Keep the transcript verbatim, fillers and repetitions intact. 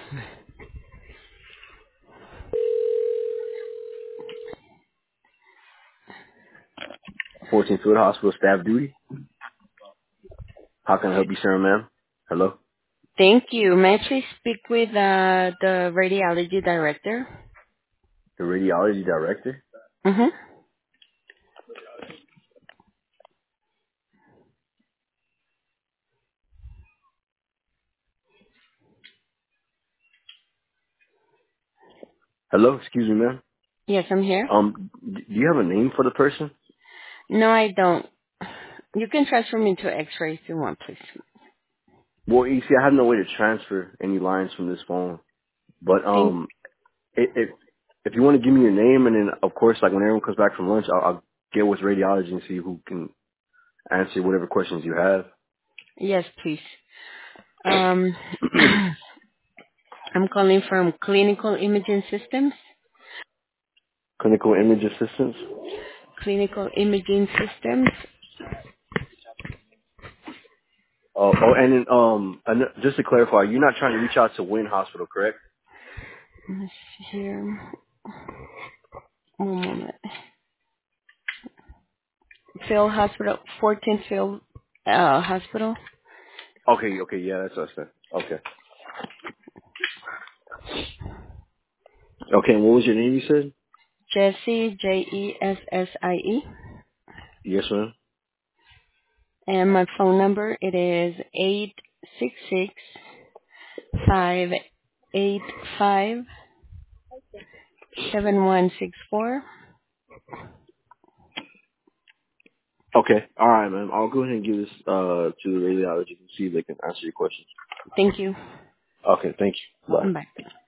fourteenth Field Hospital staff duty. How can I help you, sir, ma'am? Hello? Thank you. May I please speak with uh, the radiology director? The radiology director? Mm-hmm. Hello? Excuse me, ma'am? Yes, I'm here. Um, d- do you have a name for the person? No, I don't. You can transfer me to X-ray if you want, please. Well, you see, I have no way to transfer any lines from this phone. But, Thank. um, if, if, if you want to give me your name, and then, of course, like when everyone comes back from lunch, I'll, I'll get with radiology and see who can answer whatever questions you have. Yes, please. Um, I'm calling from Clinical Imaging Systems. Clinical image assistance? Clinical Imaging Systems. Oh, oh, and then, um, and just to clarify, you're not trying to reach out to Wynn Hospital, correct? Let's see here. One moment. Field Hospital, fourteenth Field uh, Hospital. Okay, okay, yeah, that's us then. Okay. Okay, and what was your name you said? Jessie, J E S S I E. Yes, ma'am. And my phone number, it is eight six six five eight five seven one six four. Okay, alright, ma'am. I'll go ahead and give this, uh, to the radiologist and see if they can answer your questions. Thank you. Okay, thank you. Bye. Bye.